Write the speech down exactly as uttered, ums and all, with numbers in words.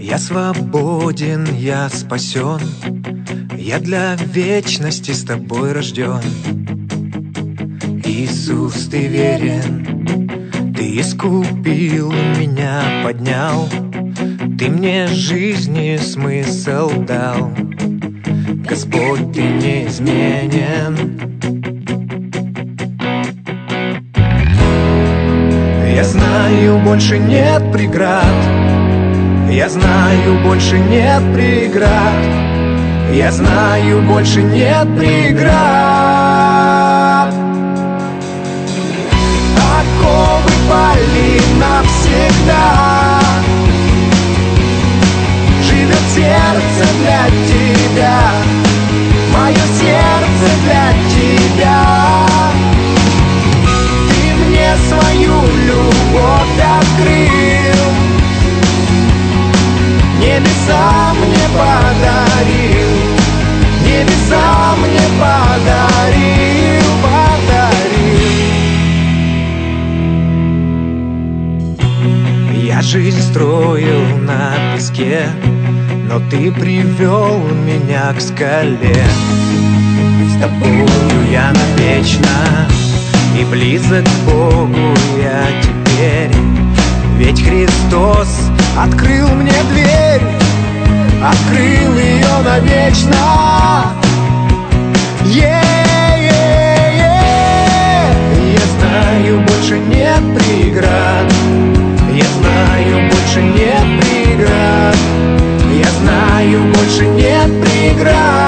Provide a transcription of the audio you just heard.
Я свободен, я спасен, я для вечности с тобой рожден. Иисус, ты верен, ты искупил меня, поднял, ты мне жизни смысл дал. Господь, ты неизменен. Я знаю, больше нет преград, я знаю, больше нет преград, я знаю, больше нет преград. Оковы пали навсегда, живет сердце для тебя, мое сердце для тебя. Ты мне свою любовь открыл, небеса мне подарил, небеса мне подарил, подарил. Я жизнь строил на песке, но ты привел меня к скале. С тобою я навечно, и близок к Богу я теперь. Ведь Христос открыл мне дверь, открыл ее навечно. Е-е-е. Я знаю, больше нет преград, я знаю, больше нет преград, я знаю, больше нет преград.